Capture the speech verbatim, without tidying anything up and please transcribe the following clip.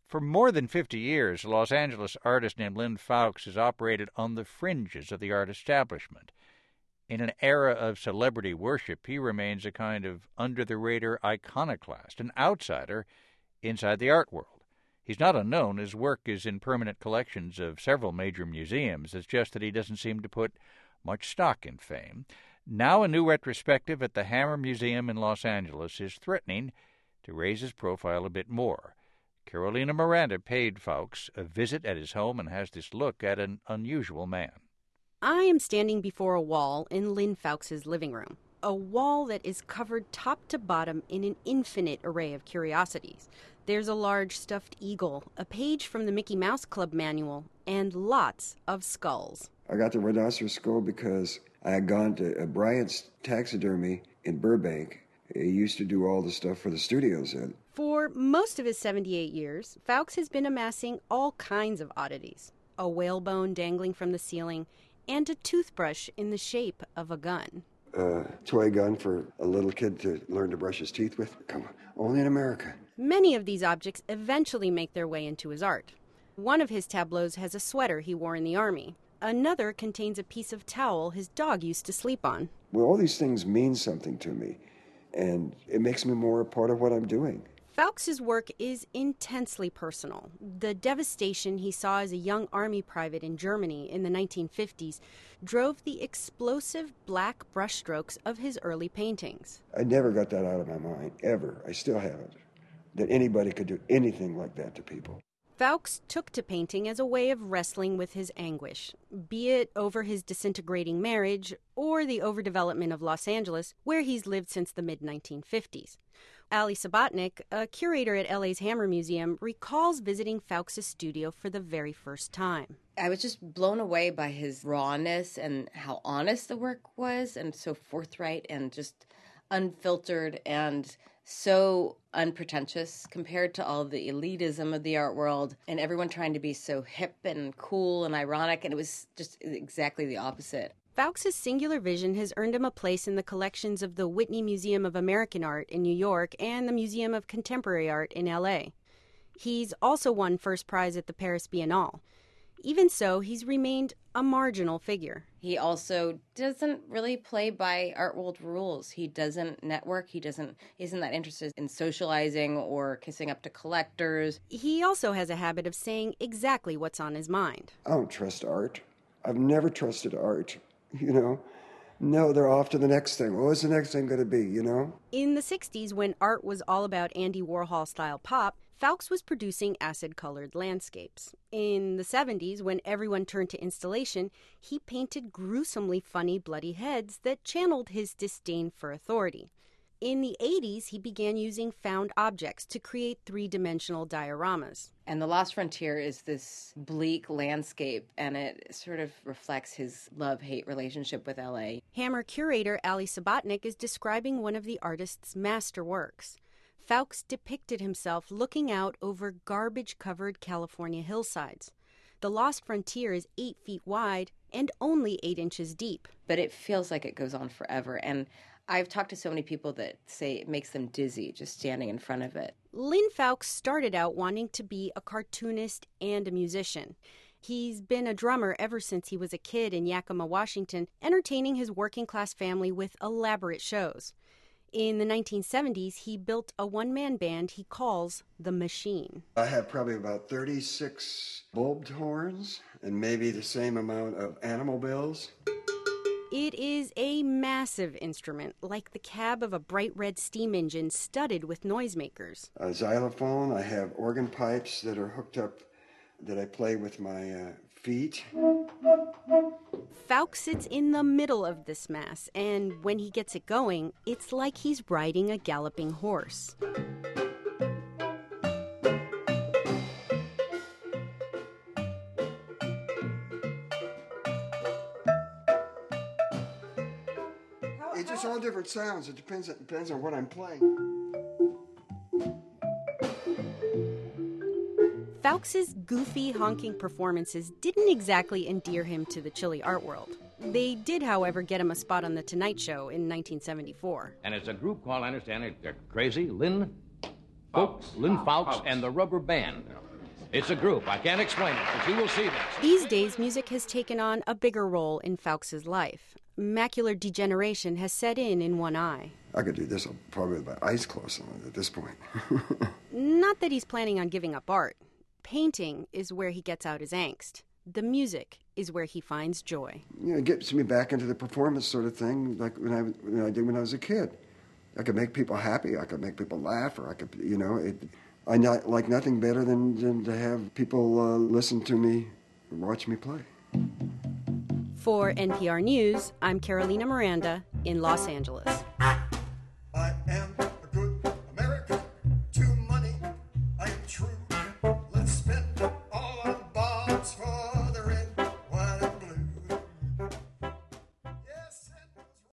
For more than fifty years, a Los Angeles artist named Lynn Fowkes has operated on the fringes of the art establishment. In an era of celebrity worship, he remains a kind of under-the-radar iconoclast, an outsider inside the art world. He's not unknown. His work is in permanent collections of several major museums. It's just that he doesn't seem to put much stock in fame. Now a new retrospective at the Hammer Museum in Los Angeles is threatening to raise his profile a bit more. Carolina Miranda paid Fowkes a visit at his home and has this look at an unusual man. I am standing before a wall in Lynn Fowkes' living room, a wall that is covered top to bottom in an infinite array of curiosities. There's a large stuffed eagle, a page from the Mickey Mouse Club manual, and lots of skulls. I got the rhinoceros skull because I had gone to uh, Bryant's Taxidermy in Burbank. He used to do all the stuff for the studios. For most of his seventy-eight years, Fowkes has been amassing all kinds of oddities. A whalebone dangling from the ceiling, and a toothbrush in the shape of a gun. A toy gun for a little kid to learn to brush his teeth with. Come on, only in America. Many of these objects eventually make their way into his art. One of his tableaus has a sweater he wore in the Army. Another contains a piece of towel his dog used to sleep on. Well, all these things mean something to me, and it makes me more a part of what I'm doing. Fowkes' work is intensely personal. The devastation he saw as a young Army private in Germany in the nineteen fifties drove the explosive black brushstrokes of his early paintings. I never got that out of my mind, ever. I still haven't. That anybody could do anything like that to people. Fowkes took to painting as a way of wrestling with his anguish, be it over his disintegrating marriage or the overdevelopment of Los Angeles, where he's lived since the mid nineteen fifties. Ali Sabatnik, a curator at L A's Hammer Museum, recalls visiting Fowkes' studio for the very first time. I was just blown away by his rawness and how honest the work was, and so forthright and just unfiltered and so unpretentious compared to all the elitism of the art world and everyone trying to be so hip and cool and ironic, and it was just exactly the opposite. Fowkes' singular vision has earned him a place in the collections of the Whitney Museum of American Art in New York and the Museum of Contemporary Art in L A. He's also won first prize at the Paris Biennale. Even so, he's remained a marginal figure. He also doesn't really play by art world rules. He doesn't network. He doesn't, he isn't that interested in socializing or kissing up to collectors. He also has a habit of saying exactly what's on his mind. I don't trust art. I've never trusted art, you know. No, they're off to the next thing. Well, what's the next thing going to be, you know? In the sixties, when art was all about Andy Warhol-style pop, Fowkes was producing acid-colored landscapes. In the seventies, when everyone turned to installation, he painted gruesomely funny bloody heads that channeled his disdain for authority. In the eighties, he began using found objects to create three-dimensional dioramas. And The Lost Frontier is this bleak landscape, and it sort of reflects his love-hate relationship with L A. Hammer curator Ali Sabatnik is describing one of the artist's masterworks. Fowkes depicted himself looking out over garbage-covered California hillsides. The Lost Frontier is eight feet wide and only eight inches deep. But it feels like it goes on forever, and I've talked to so many people that say it makes them dizzy just standing in front of it. Lynn Fowkes started out wanting to be a cartoonist and a musician. He's been a drummer ever since he was a kid in Yakima, Washington, entertaining his working-class family with elaborate shows. In the nineteen seventies, he built a one-man band he calls The Machine. I have probably about thirty-six bulbed horns and maybe the same amount of animal bells. It is a massive instrument, like the cab of a bright red steam engine studded with noisemakers. A xylophone. I have organ pipes that are hooked up that I play with my uh, feet. Fowkes sits in the middle of this mass, and when he gets it going, it's like he's riding a galloping horse. It's just all different sounds. It depends, it depends on what I'm playing. Fowkes' goofy, honking performances didn't exactly endear him to the chilly art world. They did, however, get him a spot on The Tonight Show in nineteen seventy-four. And it's a group called, I understand it, they're crazy, Lynn Fowkes, Lynn Fowkes and the Rubber Band. It's a group. I can't explain it, but you will see this. These days, music has taken on a bigger role in Fowlkes' life. Macular degeneration has set in in one eye. I could do this probably with my eyes closed at this point. Not that he's planning on giving up art. Painting is where he gets out his angst. The music is where he finds joy. You know, it gets me back into the performance sort of thing, like when I, when I did when I was a kid. I could make people happy, I could make people laugh, or I could, you know, it, I not, like nothing better than, than to have people uh, listen to me, watch me play. For N P R News, I'm Carolina Miranda in Los Angeles.